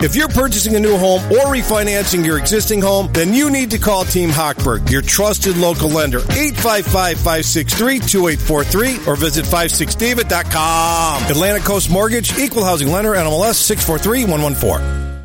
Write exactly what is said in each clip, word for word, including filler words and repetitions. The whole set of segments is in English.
If you're purchasing a new home or refinancing your existing home, then you need to call Team Hochberg, your trusted local lender. eight five five, five six three, two eight four three or visit five six david dot com. Atlantic Coast Mortgage, Equal Housing Lender, N M L S six four three one one four.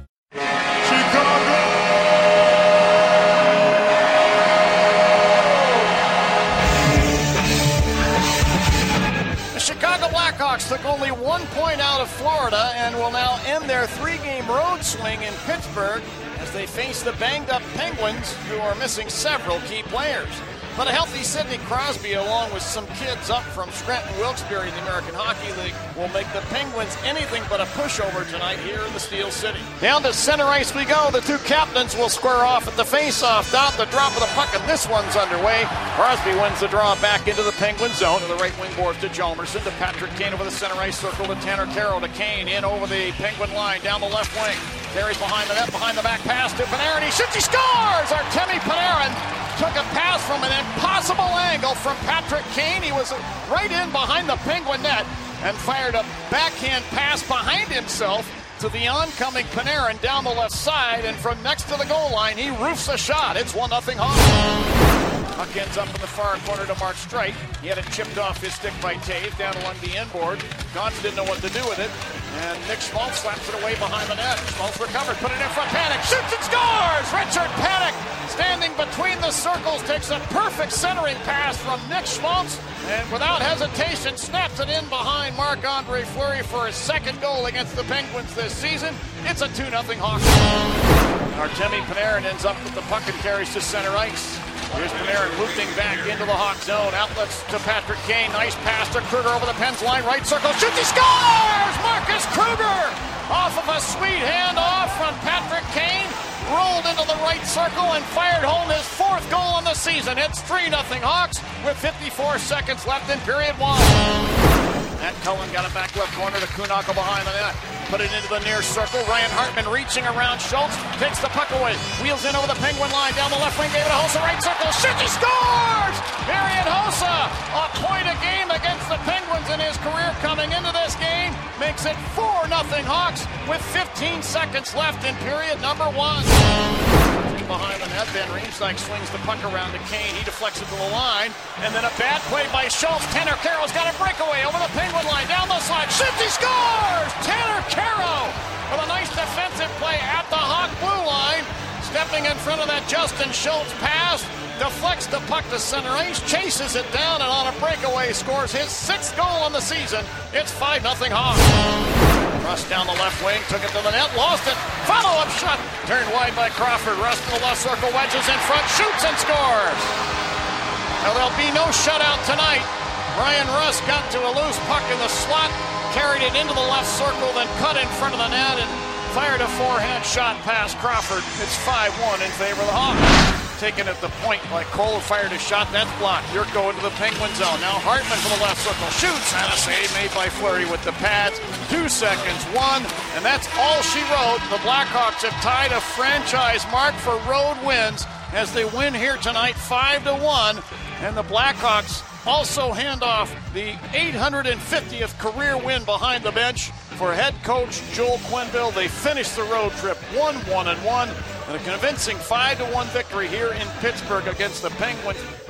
Took only one point out of Florida and will now end their three-game road swing in Pittsburgh as they face the banged-up Penguins, who are missing several key players. But a healthy Sidney Crosby, along with some kids up from Scranton Wilkes-Barre in the American Hockey League, will make the Penguins anything but a pushover tonight here in the Steel City. Down to center ice we go. The two captains will square off at the face-off. Down the drop of the puck, and this one's underway. Crosby wins the draw back into the Penguin zone. To the right wing boards to Hjalmarsson, to Patrick Kane over the center ice circle, to Tanner Kero, to Kane in over the Penguin line, down the left wing. Carries behind the net, behind the back pass to Panarin. He shoots, he scores! Artemi Panarin took a pass from an impossible angle from Patrick Kane. He was right in behind the Penguin net and fired a backhand pass behind himself to the oncoming Panarin down the left side, and from next to the goal line, he roofs a shot. It's one nothing Hawks. Puck ends up in the far corner to Mark Streit. He had it chipped off his stick by Toews down along the inboard. Gauntz didn't know what to do with it, and Nick Schmaltz slaps it away behind the net. Schmaltz recovered, put it in front. Panik shoots and scores! Richard Panik, standing between the circles, takes a perfect centering pass from Nick Schmaltz, and without hesitation snaps it in behind Marc-Andre Fleury for his second goal against the Penguins this season. It's a two nothing Hawks. Artemi Panarin ends up with the puck and carries to center ice. Here's Panarin looping back into the Hawk zone. Outlets to Patrick Kane. Nice pass to Kruger over the Pens line. Right circle. Shoots. He scores! Marcus Kruger! Off of a sweet handoff from Patrick Kane. Rolled into the right circle and fired home his fourth goal in the season. It's three nothing Hawks with fifty-four seconds left in period one. Matt Cullen got it back left corner to Kuhnhackl behind the net. Put it into the near circle. Ryan Hartman reaching around Schultz. Takes the puck away. Wheels in over the Penguin line. Down the left wing. David Hossa, right circle. Shoots. He scores! Marian Hossa, a point a game against the Penguins in his career coming into this game. Makes it four nothing Hawks with fifteen seconds left in period number one. Behind the net, Van Riemsdyk swings the puck around to Kane. He deflects it to the line. And then a bad play by Schultz. Tanner Kero's got a breakaway over the Penguin line. Down the side. Shoots. He scores! Tanner Kero with a nice defensive play at the Hawk blue line. Stepping in front of that Justin Schultz pass. Deflects the puck to center ice. Chases it down and on a breakaway scores his sixth goal in the season. It's five nothing Hawks. Rust down the left wing, took it to the net, lost it. Follow-up shot, turned wide by Crawford. Rust in the left circle, wedges in front, shoots and scores. Now there'll be no shutout tonight. Ryan Rust got to a loose puck in the slot, carried it into the left circle, then cut in front of the net and fired a forehand shot past Crawford. It's five one in favor of the Hawks. Taken at the point like Cole fired a shot, that's blocked. Yurko into the Penguin zone. Now Hartman from the left circle shoots, and a save made by Fleury with the pads. Two seconds, one, and that's all she wrote. The Blackhawks have tied a franchise mark for road wins as they win here tonight five to one, and the Blackhawks also hand off the eight hundred fiftieth career win behind the bench for head coach Joel Quenneville. They finished the road trip one one and one, and a convincing five to one victory here in Pittsburgh against the Penguins.